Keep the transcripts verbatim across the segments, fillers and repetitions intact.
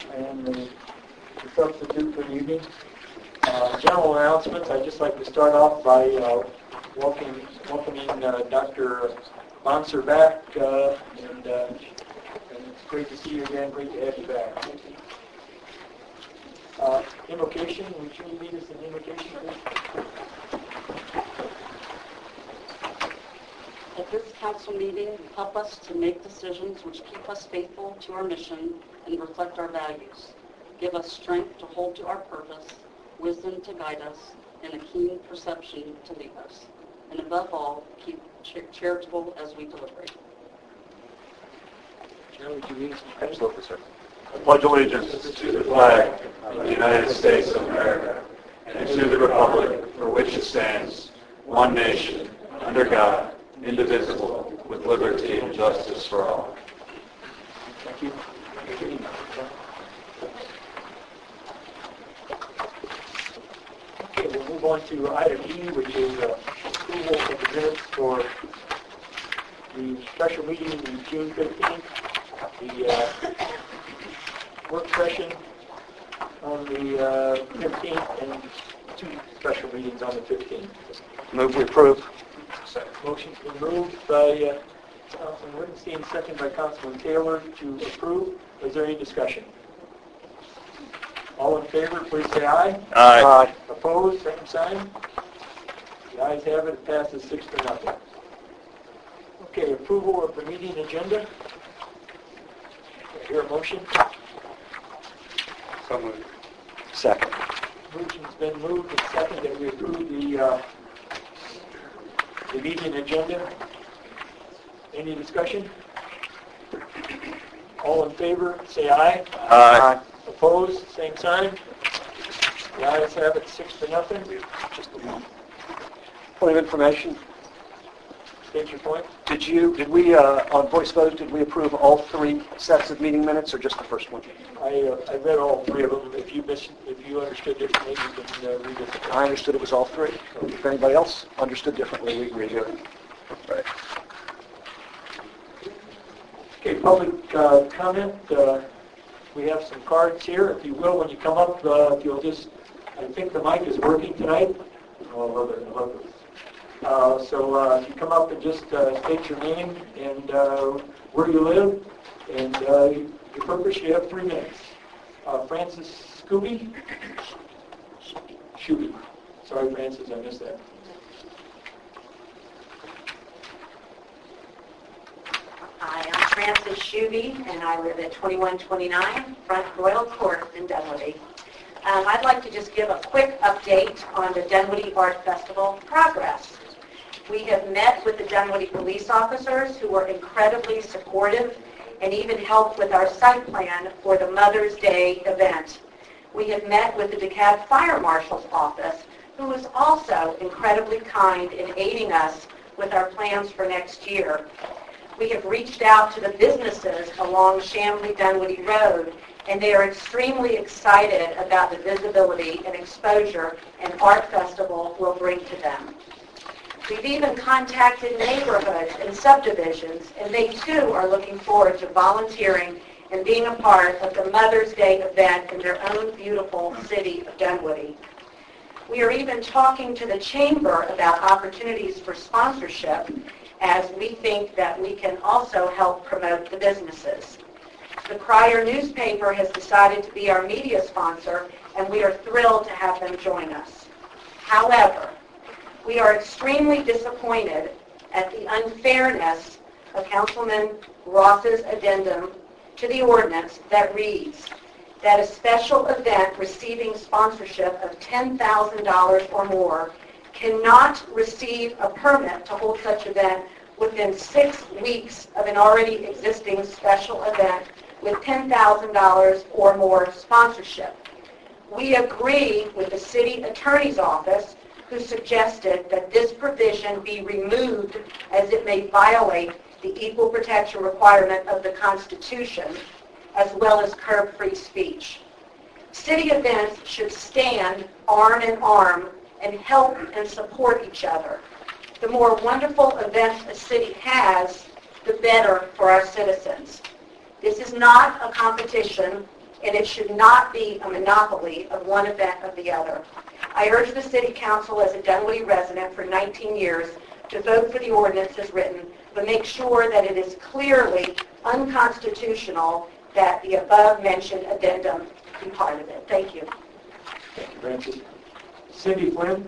and the, the substitute for the evening. Uh, general announcements. I'd just like to start off by uh, welcoming, welcoming uh, Doctor Bonser back, uh, and, uh, and it's great to see you again. Great to have you back. Uh, invocation. Would you lead us in invocation, please? At this council meeting, help us to make decisions which keep us faithful to our mission and reflect our values. Give us strength to hold to our purpose, wisdom to guide us, and a keen perception to lead us. And above all, keep charitable as we deliberate. Chair, would you lead us? Absolutely, sir. I pledge allegiance to the flag of the United States of America and to the republic for which it stands, one nation, under God, indivisible, with liberty and justice for all. Thank you. Okay, we'll move on to item E, which is uh, approval of the minutes for the special meeting on June fifteenth, the uh, work session on the uh, fifteenth, and two special meetings on the fifteenth. Move we approve. Motion's been moved by uh, Councilman Wittenstein, second by Councilman Taylor to approve. Is there any discussion? All in favor, please say aye. Aye. Aye. Opposed, same sign. The ayes have it. It passes six to nothing. Okay, approval of the meeting agenda. I hear a motion. So moved. Second. Motion's been moved and second that we approve the uh, the meeting agenda. Any discussion? All in favor, say aye. Aye. Opposed, same sign. The ayes have it, six to nothing. Just one. Point of information. State your point. Did you, did we, uh, on voice vote, did we approve all three sets of meeting minutes or just the first one? I uh, I read all three of them. If you missed, if you understood differently, you can uh, read it. I understood it was all three. If anybody else understood differently, we agree with it. Right. Okay, public uh, comment. Uh, we have some cards here. If you will, when you come up, uh, if you'll just, I think the mic is working tonight. Oh, I love it. I love it. Uh, so uh, if you come up and just uh, state your name and uh, where you live and uh, your purpose, you have three minutes. Uh, Francis Scooby? Shuby. Sorry, Francis, I missed that. Hi, I'm Frances Shuby, and I live at twenty-one twenty-nine Front Royal Court in Dunwoody. Um, I'd like to just give a quick update on the Dunwoody Art Festival progress. We have met with the Dunwoody police officers who were incredibly supportive and even helped with our site plan for the Mother's Day event. We have met with the DeKalb Fire Marshal's office, who was also incredibly kind in aiding us with our plans for next year. We have reached out to the businesses along Chamblee-Dunwoody Road, and they are extremely excited about the visibility and exposure an art festival will bring to them. We've even contacted neighborhoods and subdivisions, and they too are looking forward to volunteering and being a part of the Mother's Day event in their own beautiful city of Dunwoody. We are even talking to the Chamber about opportunities for sponsorship, as we think that we can also help promote the businesses. The Crier newspaper has decided to be our media sponsor, and we are thrilled to have them join us. However, we are extremely disappointed at the unfairness of Councilman Ross's addendum to the ordinance that reads that a special event receiving sponsorship of ten thousand dollars or more cannot receive a permit to hold such event within six weeks of an already existing special event with ten thousand dollars or more sponsorship. We agree with the city attorney's office, who suggested that this provision be removed as it may violate the equal protection requirement of the Constitution, as well as curb free speech. City events should stand arm in arm and help and support each other. The more wonderful events a city has, the better for our citizens. This is not a competition and it should not be a monopoly of one event or the other. I urge the City Council as a Dunwoody resident for nineteen years to vote for the ordinance as written, but make sure that it is clearly unconstitutional that the above-mentioned addendum be part of it. Thank you. Thank you, Francis. Cindy Flynn?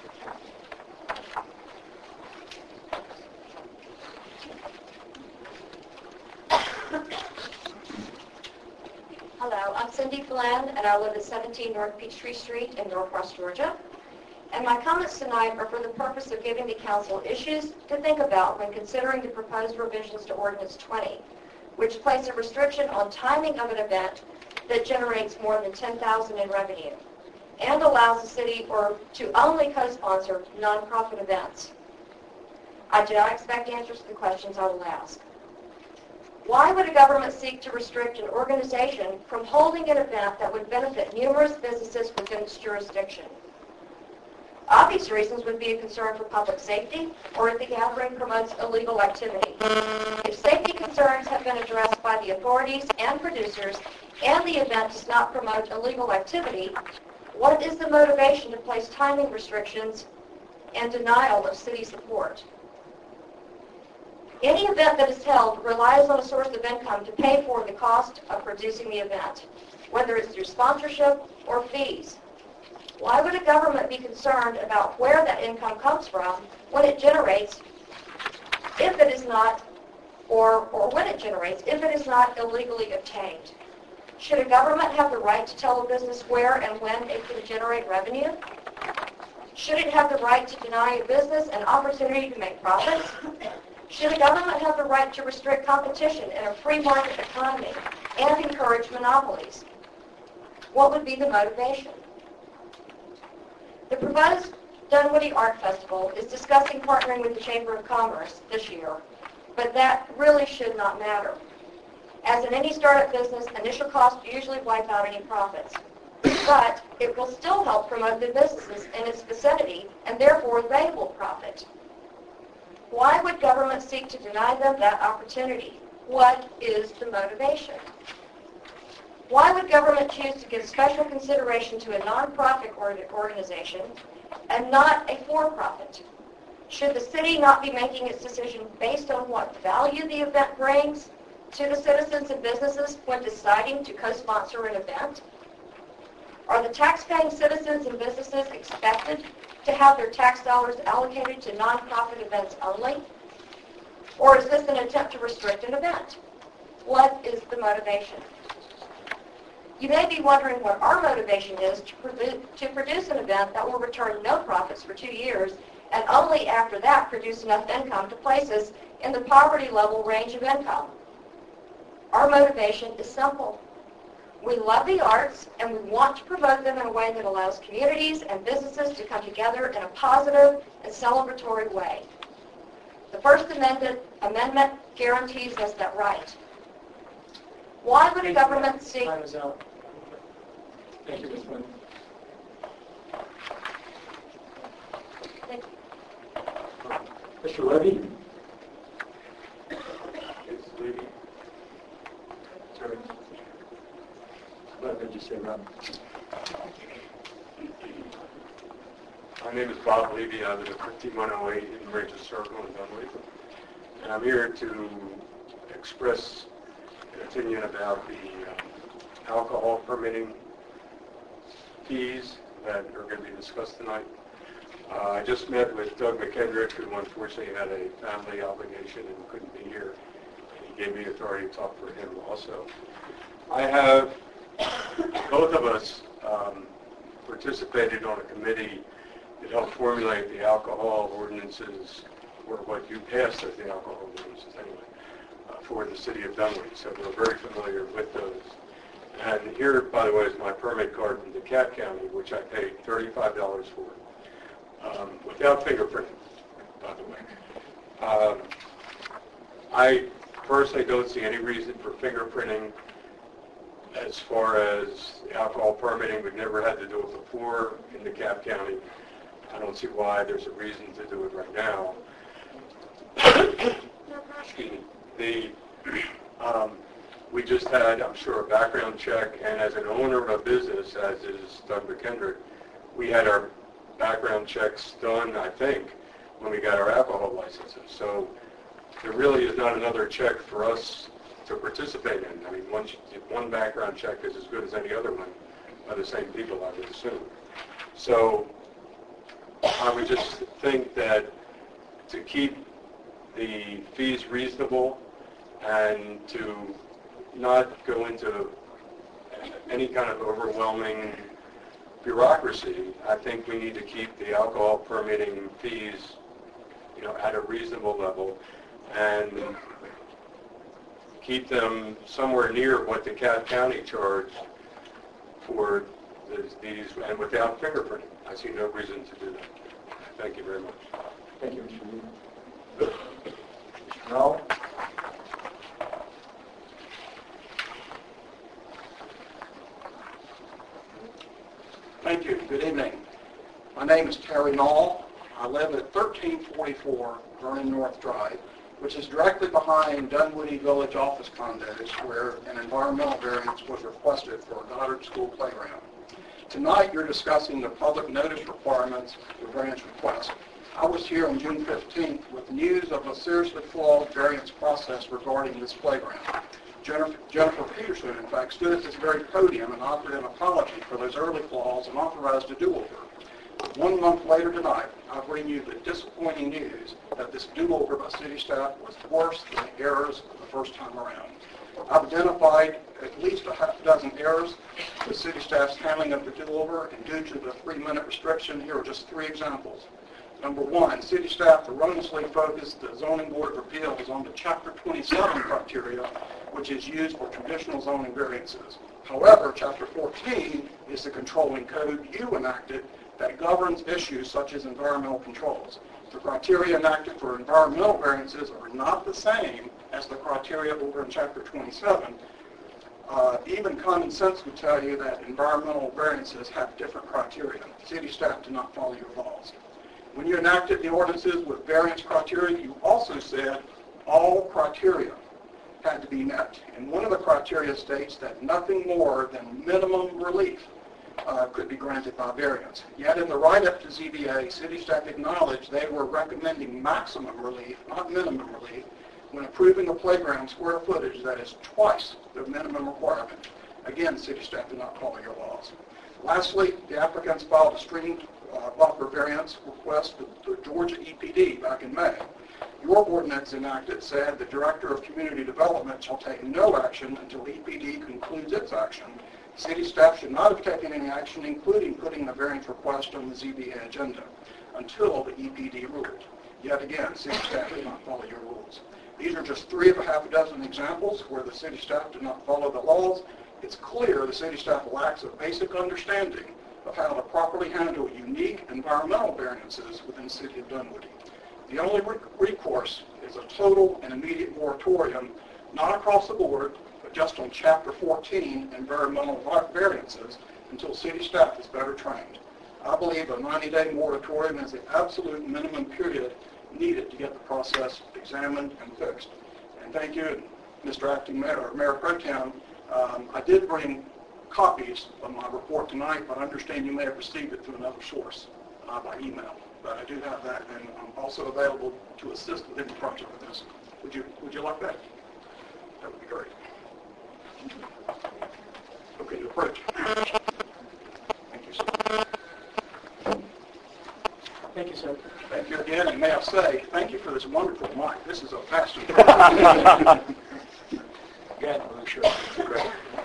Hello, I'm Cindy Flynn, and I live at seventeen North Peachtree Street in Northwest Georgia. And my comments tonight are for the purpose of giving the council issues to think about when considering the proposed revisions to Ordinance twenty, which place a restriction on timing of an event that generates more than ten thousand dollars in revenue, and allows the city or to only co-sponsor nonprofit events. I do not expect answers to the questions I will ask. Why would a government seek to restrict an organization from holding an event that would benefit numerous businesses within its jurisdiction? Obvious reasons would be a concern for public safety, or if the gathering promotes illegal activity. If safety concerns have been addressed by the authorities and producers, and the event does not promote illegal activity, what is the motivation to place timing restrictions and denial of city support? Any event that is held relies on a source of income to pay for the cost of producing the event, whether it's through sponsorship or fees. Why would a government be concerned about where that income comes from when it generates, if it is not, or, or when it generates, if it is not illegally obtained? Should a government have the right to tell a business where and when it can generate revenue? Should it have the right to deny a business an opportunity to make profits? Should a government have the right to restrict competition in a free market economy and encourage monopolies? What would be the motivation? The proposed Dunwoody Art Festival is discussing partnering with the Chamber of Commerce this year, but that really should not matter. As in any startup business, initial costs usually wipe out any profits, but it will still help promote the businesses in its vicinity, and therefore they will profit. Why would government seek to deny them that opportunity? What is the motivation? Why would government choose to give special consideration to a nonprofit organization and not a for-profit? Should the city not be making its decision based on what value the event brings to the citizens and businesses when deciding to co-sponsor an event? Are the tax-paying citizens and businesses expected to have their tax dollars allocated to nonprofit events only? Or is this an attempt to restrict an event? What is the motivation? You may be wondering what our motivation is to, produ- to produce an event that will return no profits for two years and only after that produce enough income to place us in the poverty level range of income. Our motivation is simple. We love the arts and we want to promote them in a way that allows communities and businesses to come together in a positive and celebratory way. The First Amendment, amendment guarantees us that right. Why would a government seek... Time is out. Thank you, Miz Flynn. Thank you. Mister Levy? It's Levy. Sorry. What did you say, Rob? My name is Bob Levy. I live at fifty-one oh eight in Regis Circle in Dunwoody. And I'm here to express an opinion about the um, alcohol permitting fees that are going to be discussed tonight. Uh, I just met with Doug McKendrick, who unfortunately had a family obligation and couldn't be here. And he gave me authority to talk for him also. I have, both of us um, participated on a committee that helped formulate the alcohol ordinances, or what you passed as the alcohol ordinances anyway, uh, for the city of Dunwoody. So we're very familiar with those. And here, by the way, is my permit card from DeKalb County, which I paid thirty-five dollars for, um, without fingerprinting, by the way. Um, I personally don't see any reason for fingerprinting as far as alcohol permitting. We've never had to do it before in DeKalb County. I don't see why there's a reason to do it right now. Excuse me. The, um, we just had, I'm sure, a background check, and as an owner of a business, as is Doug McKendrick, we had our background checks done, I think, when we got our alcohol licenses. So there really is not another check for us to participate in. I mean, one, one background check is as good as any other one by the same people, I would assume. So I would just think that to keep the fees reasonable and to not go into any kind of overwhelming bureaucracy, I think we need to keep the alcohol permitting fees, you know, at a reasonable level and keep them somewhere near what the Cat County charged for these, and without fingerprinting. I see no reason to do that. Thank you very much. Thank you, Mister Lee. Mister Rowell? Thank you. Good evening. My name is Terry Nall. I live at thirteen forty-four Vernon North Drive, which is directly behind Dunwoody Village office condos where an environmental variance was requested for a Goddard School playground. Tonight you're discussing the public notice requirements for variance request. I was here on June fifteenth with news of a seriously flawed variance process regarding this playground. Jennifer, Jennifer Peterson, in fact, stood at this very podium and offered an apology for those early flaws and authorized a do-over. One month later tonight, I bring you the disappointing news that this do-over by city staff was worse than the errors of the first time around. I've identified at least a half dozen errors with city staff's handling of the do-over, and due to the three-minute restriction, here are just three examples. Number one, city staff erroneously focused the Zoning Board of Appeals on the Chapter twenty-seven criteria, which is used for traditional zoning variances. However, Chapter fourteen is the controlling code you enacted that governs issues such as environmental controls. The criteria enacted for environmental variances are not the same as the criteria over in Chapter twenty-seven. Uh, even common sense would tell you that environmental variances have different criteria. City staff did not follow your laws. When you enacted the ordinances with variance criteria, you also said all criteria had to be met. And one of the criteria states that nothing more than minimum relief uh, could be granted by variance. Yet in the write-up to Z B A, city staff acknowledged they were recommending maximum relief, not minimum relief, when approving a playground square footage that is twice the minimum requirement. Again, city staff did not follow your laws. Lastly, the applicants filed a stream uh, buffer variance request with the Georgia E P D back in May. Your ordinance enacted said the Director of Community Development shall take no action until E P D concludes its action. City staff should not have taken any action, including putting the variance request on the Z B A agenda, until the E P D ruled. Yet again, city staff did not follow your rules. These are just three of a half a dozen examples where the city staff did not follow the laws. It's clear the city staff lacks a basic understanding of how to properly handle unique environmental variances within the city of Dunwoody. The only recourse is a total and immediate moratorium, not across the board, but just on Chapter fourteen environmental variances until city staff is better trained. I believe a ninety-day moratorium is the absolute minimum period needed to get the process examined and fixed. And thank you, Mister Acting Mayor, or Mayor Pro Tem. Um, I did bring copies of my report tonight, but I understand you may have received it through another source uh, by email. But I do have that, and I'm also available to assist with any project with this. Would you Would you like that? That would be great. Okay, to approach. Thank you, sir. Thank you, sir. Thank you again, and may I say, thank you for this wonderful mic. This is a vast Yeah, I'm sure. Great.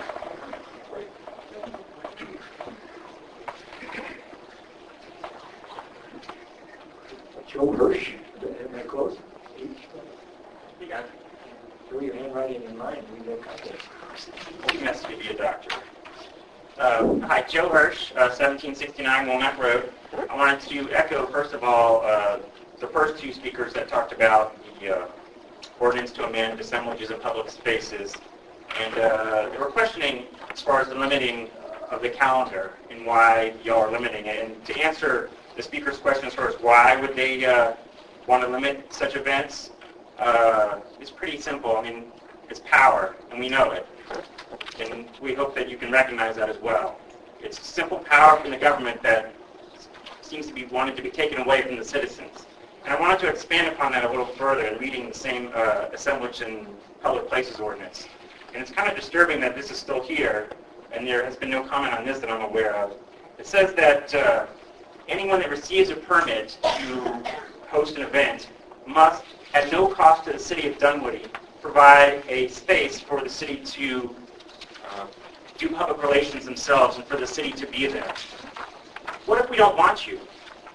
Joe Hirsch, am I close? You got it. Throw your handwriting in mine, we get context. He must be a doctor. Uh, hi, Joe Hirsch, uh, seventeen sixty-nine Walnut Road. I wanted to echo, first of all, uh, the first two speakers that talked about the uh, ordinance to amend assemblages of public spaces. And uh, they were questioning as far as the limiting of the calendar and why y'all are limiting it. And to answer the speaker's question as far as why would they uh, want to limit such events, uh, it's pretty simple. I mean, It's power, and we know it. And we hope that you can recognize that as well. It's simple power from the government that seems to be wanted to be taken away from the citizens. And I wanted to expand upon that a little further in reading the same uh, assemblage and public places ordinance. And it's kind of disturbing that this is still here, and there has been no comment on this that I'm aware of. It says that uh, anyone that receives a permit to host an event must, at no cost to the city of Dunwoody, provide a space for the city to uh, do public relations themselves and for the city to be there. What if we don't want you?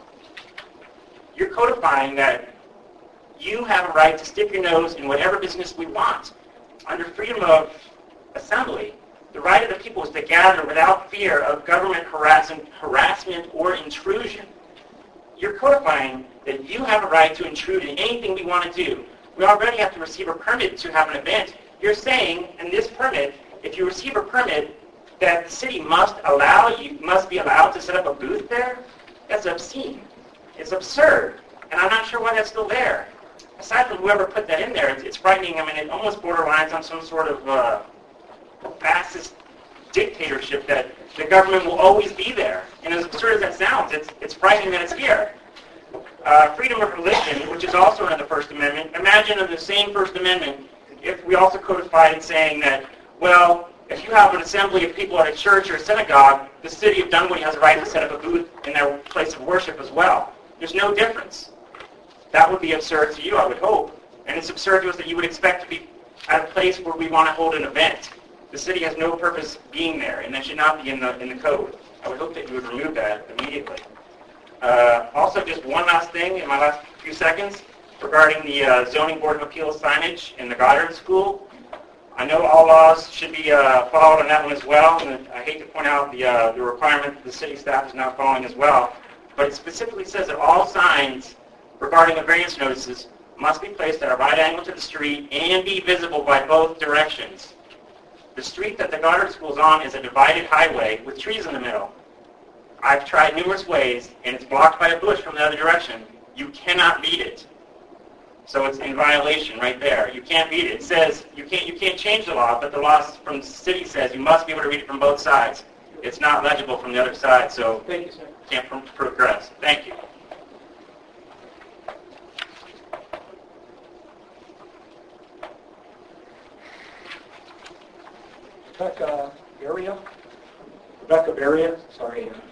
You're codifying that you have a right to stick your nose in whatever business we want. Under freedom of assembly, the right of the people is to gather without fear of government harassment, harassment or intrusion. You're codifying that you have a right to intrude in anything we want to do. We already have to receive a permit to have an event. You're saying in this permit, if you receive a permit, that the city must allow you must be allowed to set up a booth there? That's obscene. It's absurd, and I'm not sure why that's still there. Aside from whoever put that in there, it's, it's frightening. I mean, it almost borderlines on some sort of uh, fascist dictatorship that the government will always be there. And as absurd as that sounds, it's it's frightening that it's here. Uh, freedom of religion, which is also in the First Amendment. Imagine in the same First Amendment if we also codified it saying that, well, if you have an assembly of people at a church or a synagogue, the city of Dunwoody has a right to set up a booth in their place of worship as well. There's no difference. That would be absurd to you, I would hope. And it's absurd to us that you would expect to be at a place where we want to hold an event. The city has no purpose being there, and that should not be in the in the code. I would hope that you would remove that immediately. Uh, also, just one last thing in my last few seconds regarding the uh, Zoning Board of Appeals signage in the Goddard School. I know all laws should be uh, followed on that one as well, and I hate to point out the, uh, the requirement that the city staff is not following as well, but it specifically says that all signs regarding the variance notices must be placed at a right angle to the street and be visible by both directions. The street that the Goddard School is on is a divided highway with trees in the middle. I've tried numerous ways, and it's blocked by a bush from the other direction. You cannot read it. So it's in violation right there. You can't read it. It says you can't you can't change the law, but the law from the city says you must be able to read it from both sides. It's not legible from the other side, so Thank you, sir. can't pro- progress. Thank you. Rebecca Beria? Rebecca Beria, sorry. uh,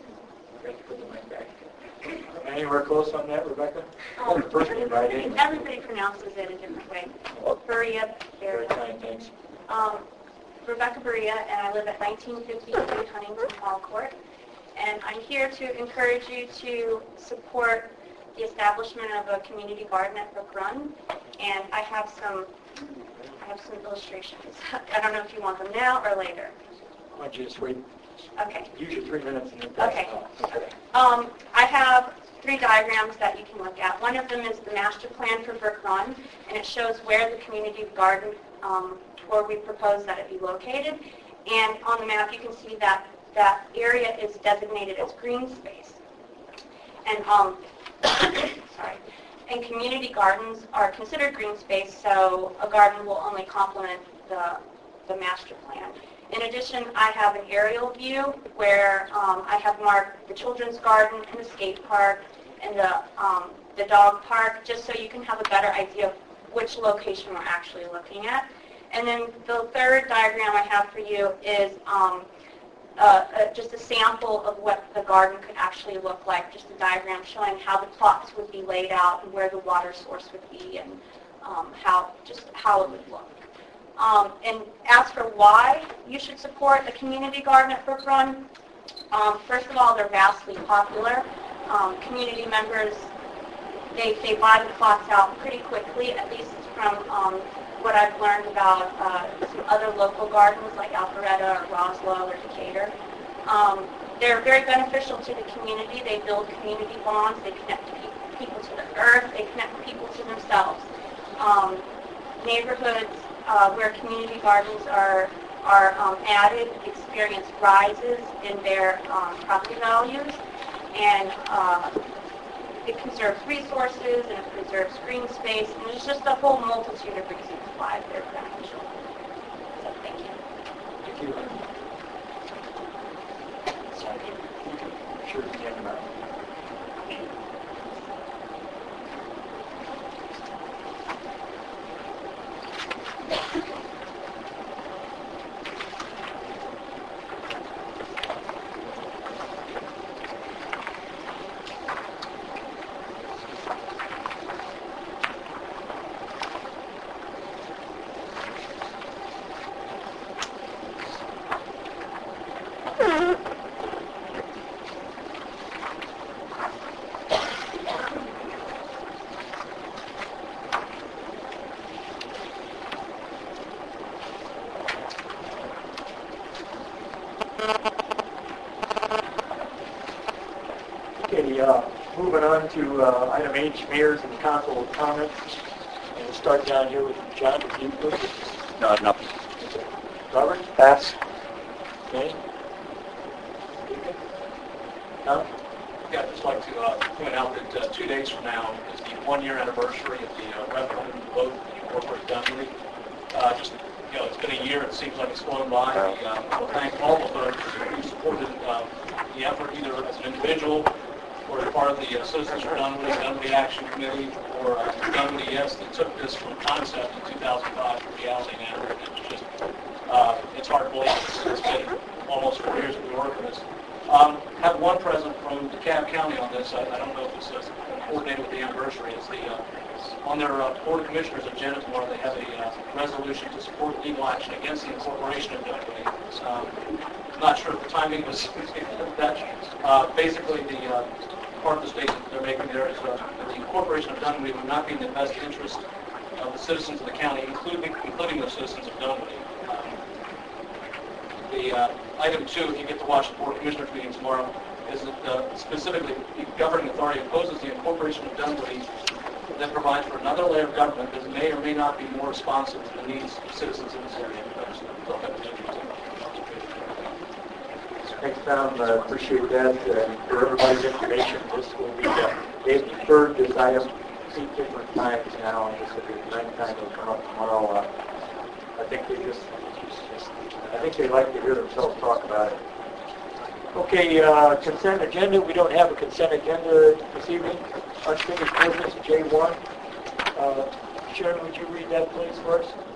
I forgot to put the mic back. Am I anywhere close on that, Rebecca? Um, The person you write in. Everybody pronounces it a different way. Berea, Very Berea. kind, thanks. Um, Rebecca Berea, and I live at nineteen fifty-three Huntington Hall Court. And I'm here to encourage you to support the establishment of a community garden at Brook Run. And I have some, I have some illustrations. I don't know if you want them now or later. Why don't you just wait, Okay. use your three minutes and then pass Okay. it off. Okay. Um, I have three diagrams that you can look at. One of them is the master plan for Brook Run, and it shows where the community garden, um, where we propose that it be located. And on the map, you can see that that area is designated as green space. And um, sorry. And community gardens are considered green space, so a garden will only complement the the master plan. In addition, I have an aerial view where um, I have marked the children's garden and the skate park and the, um, the dog park, just so you can have a better idea of which location we're actually looking at. And then the third diagram I have for you is um, uh, uh, just a sample of what the garden could actually look like, just a diagram showing how the plots would be laid out and where the water source would be and um, how just how it would look. Um, and as for why you should support a community garden at Brook Run, um, first of all, they're vastly popular. Um, community members, they, they buy the plots out pretty quickly, at least from um, what I've learned about uh, some other local gardens like Alpharetta or Roswell or Decatur. Um, they're very beneficial to the community. They build community bonds. They connect pe- people to the earth. They connect people to themselves. Um, neighborhoods Uh, where community gardens are are um, added, experience rises in their um, property values, and uh, it conserves resources and it preserves green space, and there's just a whole multitude of reasons why they're beneficial. So thank you. Thank you. Sure, you can, uh, Okay, uh, moving on to uh, item H, mayors and council comments. And we'll start down here with John. If you could. No, I have nothing. Robert? Pass. Okay. Tom? Yeah, I'd just like to uh, point out that uh, two days from now is the one-year anniversary of the uh, referendum vote to incorporate Dunwoody. Uh, just, you know, it's been a year. It seems like it's flown by. We uh, thank all the folks who supported uh, the effort, either as an individual or as part of the uh, Citizens for Dunwoody, Dunwoody Action Committee, or uh, Dunwoody Yes, that took this from concept in two thousand five to reality now. And it's just, uh, it's hard to believe it's, it's been almost four years that we've been working this. Um, have one present from DeKalb County on this. I, I don't know if it's uh, coordinated with the anniversary. It's the uh, on their uh, Board of Commissioners agenda tomorrow. They have a uh, resolution to support legal action against the incorporation of Dunwoody. Um, not sure if the timing was that. Uh, basically, the uh, part of the statement they're making there is uh, that the incorporation of Dunwoody would not be in the best interest of the citizens of the county, including including the citizens of Dunwoody. Um, the uh, item two, if you get to watch the Board of Commissioners meeting tomorrow, is that uh, specifically the governing authority opposes the incorporation of Dunwoody that provides for another layer of government that may or may not be more responsive to the needs of citizens in this area. Thanks, Tom. Uh, appreciate that. Uh, for everybody's information, this will be, uh, they've deferred this item two different times now, and this will be the ninth time it'll come up tomorrow. Uh, I think they just, I think they like to hear themselves talk about it. Okay, uh, consent agenda. We don't have a consent agenda this evening. Unfinished business, J one. Uh, Sharon, would you read that please for us?